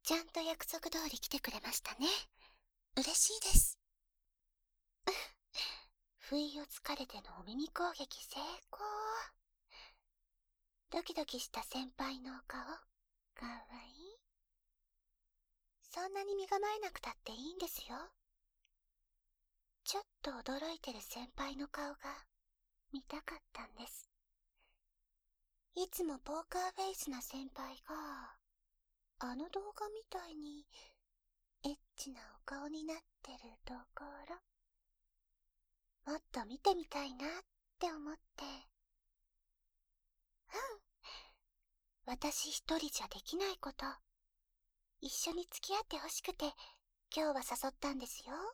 ちゃんと約束通り来てくれましたね。嬉しいです。不意をつかれてのお耳攻撃成功。ドキドキした先輩のお顔、かわいい。そんなに身構えなくたっていいんですよ。ちょっと驚いてる先輩の顔が見たかったんです。いつもポーカーフェイスな先輩が、あの動画みたいにエッチなお顔になってるところ、もっと見てみたいなって思って。私一人じゃできないこと、一緒に付き合ってほしくて今日は誘ったんですよ。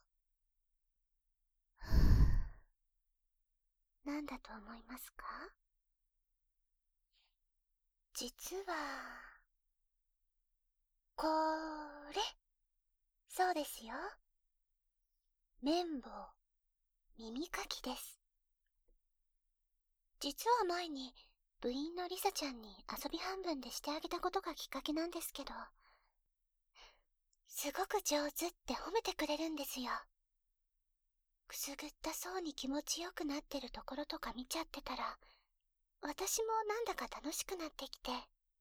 なんだと思いますか？実は、これ、そうですよ。綿棒、耳かきです。実は前に部員のリサちゃんに遊び半分でしてあげたことがきっかけなんですけど、すごく上手って褒めてくれるんですよ。くすぐったそうに気持ちよくなってるところとか見ちゃってたら、私もなんだか楽しくなってきて、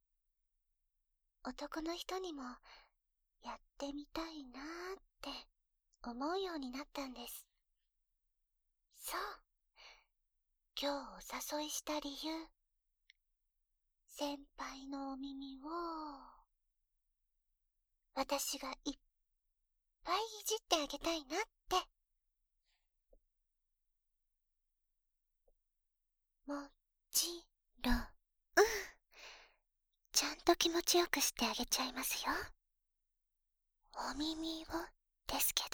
男の人にもやってみたいなーって思うようになったんです。そう、今日お誘いした理由、先輩のお耳を私がいっぱいいじってあげたいなって。もちろん、ちゃんと気持ちよくしてあげちゃいますよ。お耳をですけど。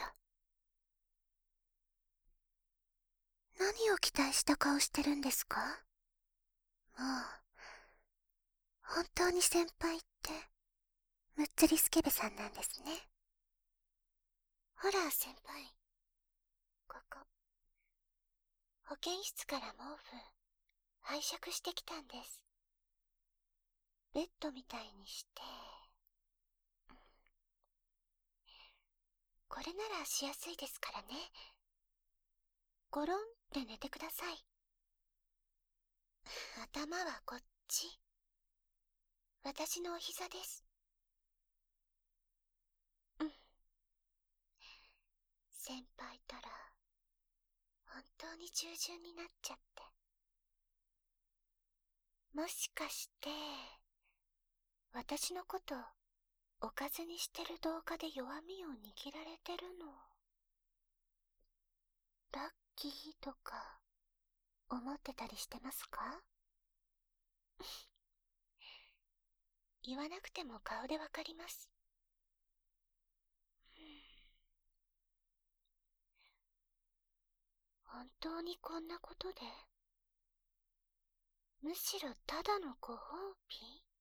何を期待した顔してるんですか？もう、本当に先輩って、むっつりスケベさんなんですね。ほら先輩、ここ、保健室から毛布、拝借してきたんです。ベッドみたいにして、これならしやすいですからね。ゴロンって寝てください。頭はこっち。私のお膝です。先輩たら、本当に従順になっちゃって。もしかして、私のこと、おかずにしてる動画で弱みを握られてるの、ラッキーとか、思ってたりしてますか？言わなくても顔でわかります。本当にこんなことで？むしろただのご褒美？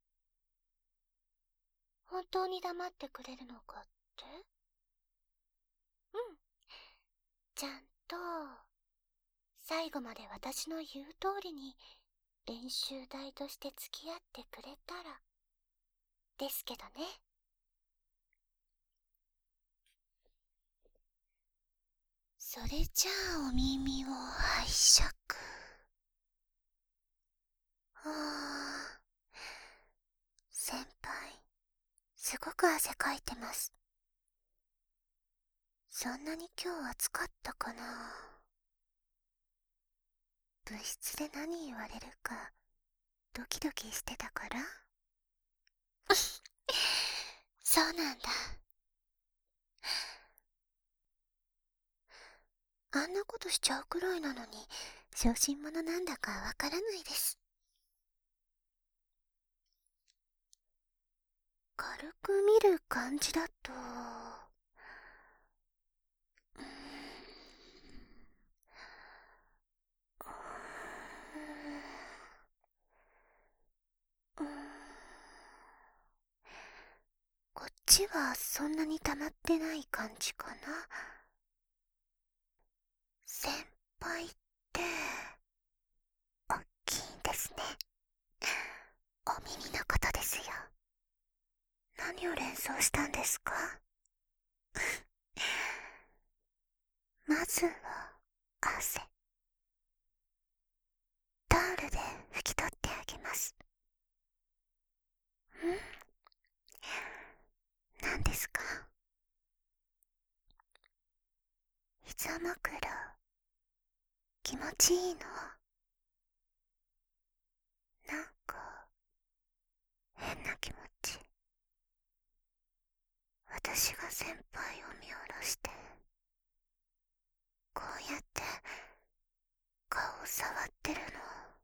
本当に黙ってくれるのかって？ちゃんと、最後まで私の言う通りに練習台として付き合ってくれたら、ですけどね。それじゃあお耳を拝借。先輩、すごく汗かいてます。そんなに今日暑かったかな。部室で何言われるかドキドキしてたからそうなんだ。あんなことしちゃうくらいなのに小心者なんだかわからないです。軽く見る感じだと、こっちはそんなに溜まってない感じかな。先輩っておっきいんですね。お耳のことですよ。何何を連想したんですか？まずは汗。タオルで拭き取ってあげます。何ですか？膝枕気持ちいいの？なんか変な気持ち。私が先輩を見下ろしてこうやって顔を触ってるの。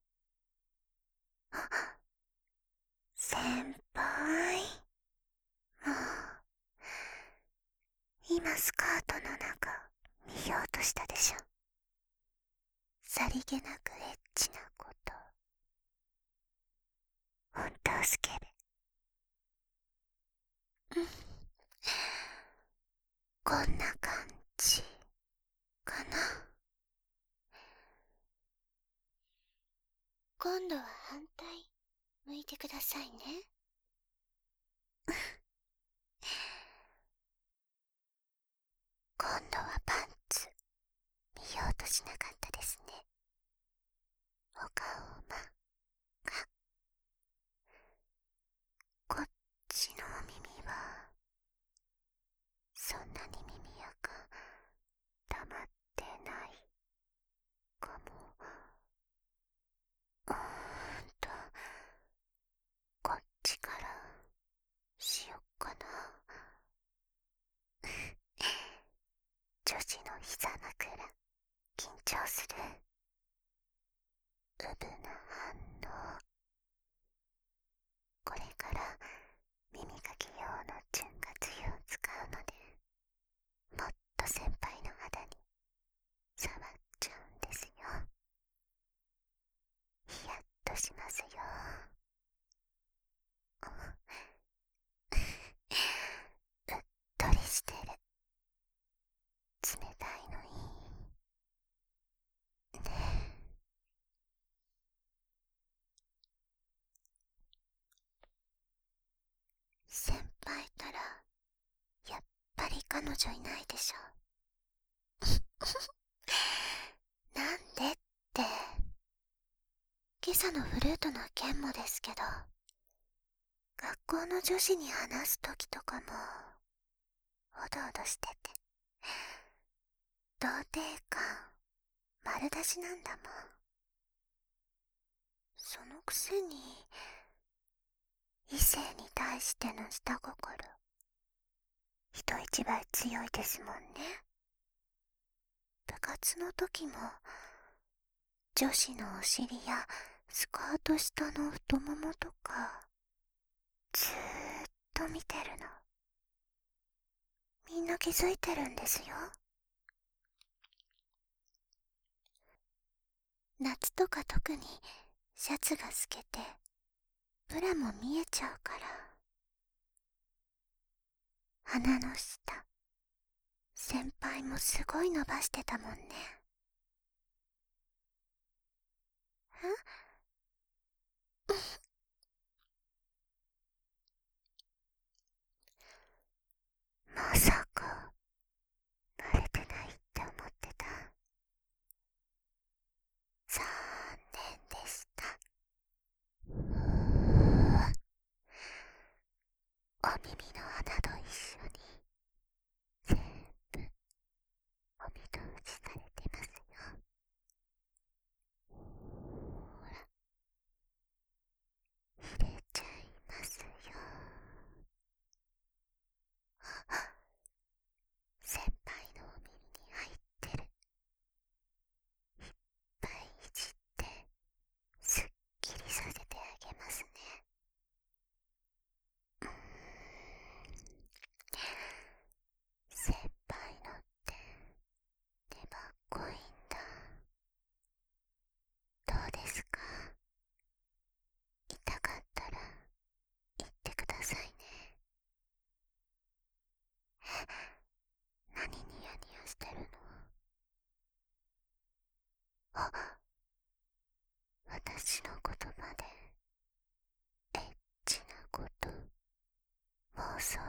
あ、先輩。もう今スカートの中見ようとしたでしょ。さりげなくエッチなこと。ほんとスケベ。こんな感じかな。今度は反対向いてくださいね。今度はパンツ見ようとしなかったですね。お顔真っ赤。こっちのお耳はそんなに耳やか溜まってないかも。とこっちからしよっかな。女子の膝枕緊張する。うぶな反応。これから耳かき用の潤滑油を使うので、もっと先輩の肌に触っちゃうんですよ。ヒヤッとしますよ。うっとりしてる。冷たいのいいね。先輩たらやっぱり彼女いないでしょ。なんでって。今朝のフルートの件もですけど、学校の女子に話すときとかもおどおどしてて、童貞感丸出しなんだもん。そのくせに異性に対しての下心人一倍強いですもんね。部活の時も女子のお尻やスカート下の太ももとかずーっと見てるの。みんな気づいてるんですよ。夏とか特にシャツが透けてブラも見えちゃうから。鼻の下先輩もすごい伸ばしてたもんね。まさかバレてないって思ってた。残念でした。お耳の穴と一緒に全部お見通しされてますよ。ほら入れちゃいますよ。先輩のお耳に入ってる。いっぱいいじってすっきりさせてあげますね。先輩のって粘っこいんだ。どうですか？痛かったら言ってくださいね。何ニヤニヤしてるの？あ、私の言葉でエッチなこと妄想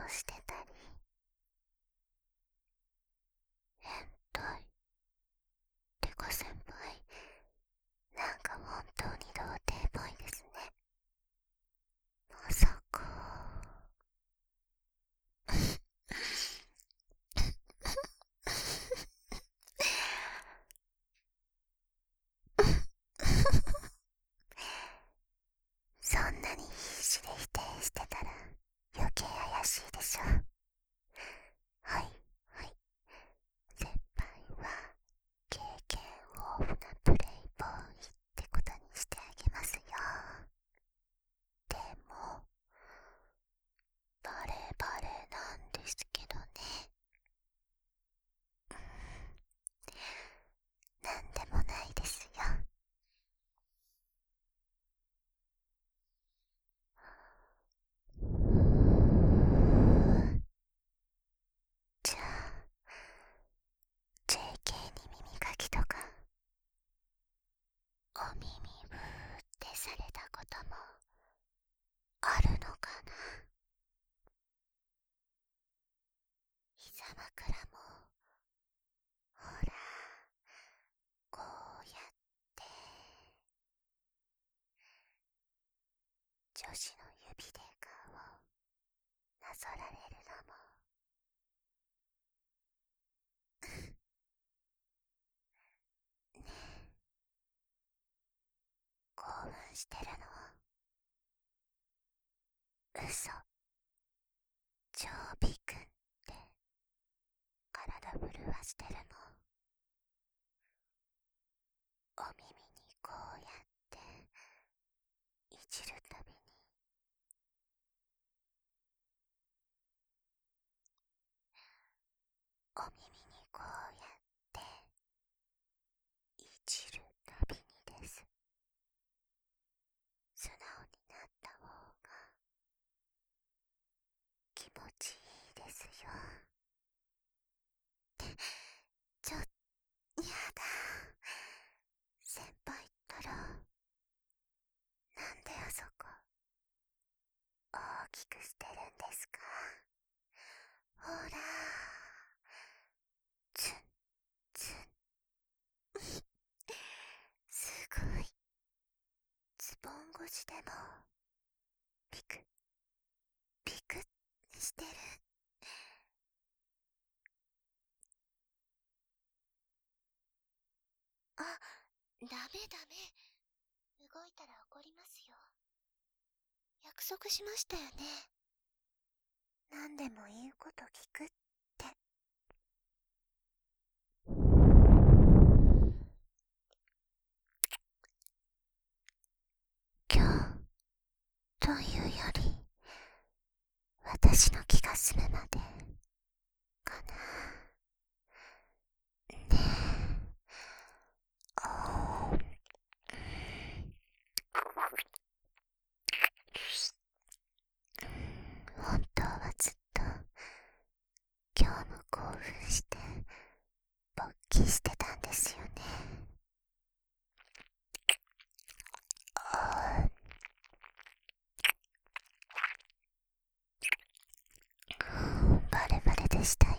しで否定してたら余計怪しいでしょ。はいはい、先輩は経験豊富なプレイボーイってことにしてあげますよ。でもバレバレなんですけどね。なんでもないですよ。じゃあ JK に耳かきとかお耳ブーってされたこともあるのかな。膝枕もほらこうやって女子の指で顔をなぞられるのもねえ、興奮してるの嘘。超ビくんって体震わしてるのお耳にこうやっていじるたびにお耳にこうやっていじるたびにです。素直になった方が気持ちいいですよ。ちょ、やだ。先輩ったら、なんであそこ、大きくしてるんですか？ほら、ツンツン。すごい。ズボン越しでも、ピク、ピクしてる。あ、ダメダメ。動いたら怒りますよ。約束しましたよね。何でも言うこと聞くって。今日というより私の気が済むまでかな。ねえ、本当はずっと今日も興奮して勃起してたんですよね。バレバレでしたよ。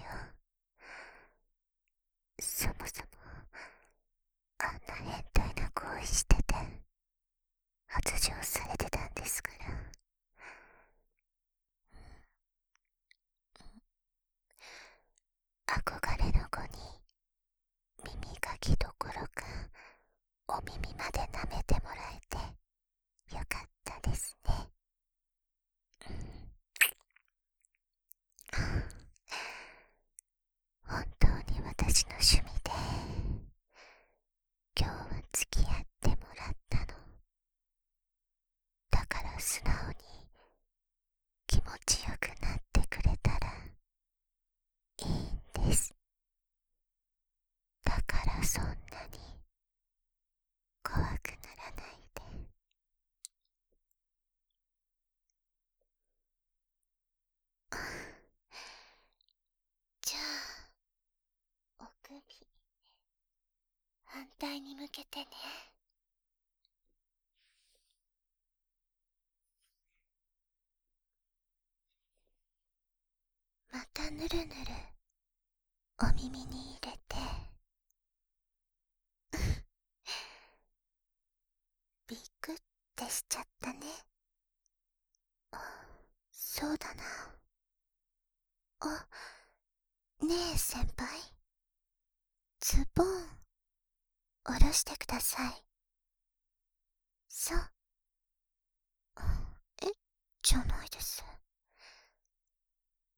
そもそもあんな変態な行為してて発情されてたんですから。憧れの子に耳かきどころかお耳まで舐めてもらえてよかったですね。本当に私の趣味で今日は付き合ってもらったの。だから素直に気持ちよくなってくれたらいいんです。だからそんなに怖くならないで。じゃあお首反対に向けてね。またぬるぬるお耳に入れてビクってしちゃったね。そうだな。あ、ねえ先輩、ズボン下ろしてください。そう。え、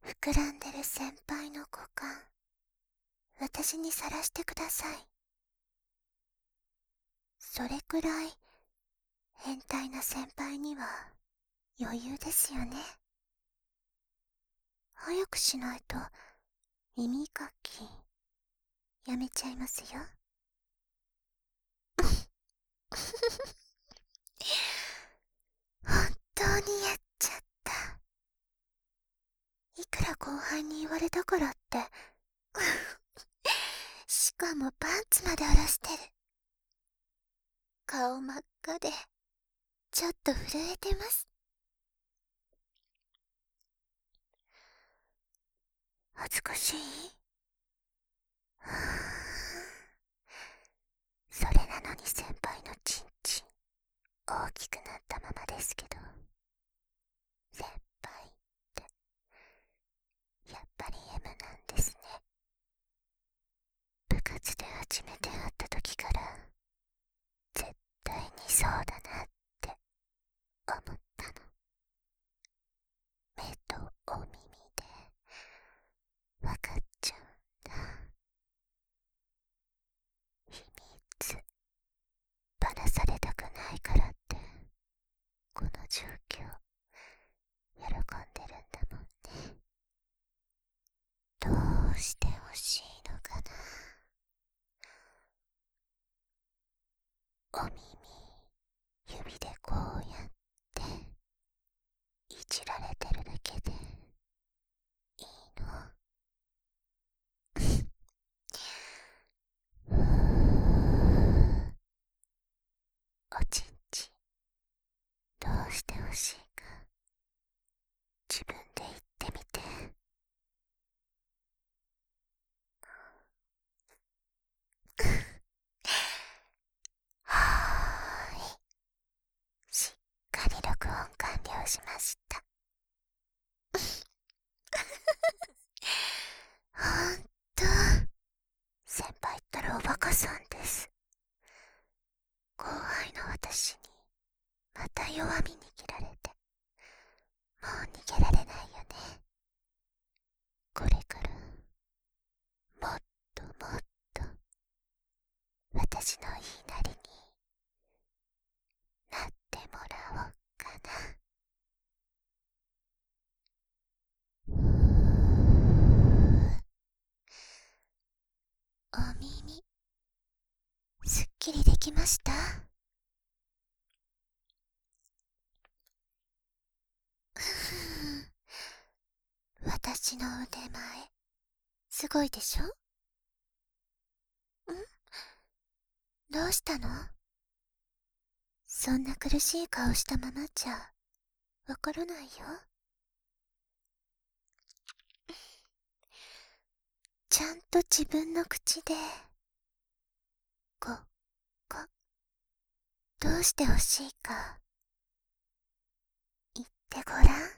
膨らんでる先輩の股間、私にさらしてください。それくらい変態な先輩には余裕ですよね。早くしないと耳かきやめちゃいますよ。本当にやっちゃった。いくら後輩に言われたからってしかもパンツまで荒らしてる。顔真っ赤でちょっと震えてます。恥ずかしい？それなのに先輩のチンチン大きくなったままですけど、先輩ってやっぱり M なんですね。部活で初めて会った時から絶対にそうだなって思ったの。目とお耳でわかっちゃうんだ。秘密ばらされたくないからってこの状況喜んでるんだもんね。どうしてほしいのかな。お耳指でこうやっていじられてるだけでいいの？おちんちんどうしてほしいか自分で言ってみて。はーい、しっかり録音完了しました。ほんと先輩ったらおバカさんです。後輩の私にまた弱み握られてもう逃げられないよね。これからもっともっと私の言いなりになってもらおうかな。お耳すっきりできました？私の腕前すごいでしょ？どうしたの？そんな苦しい顔したままじゃわからないよ。ちゃんと自分の口でこどうしてほしいか言ってごらん。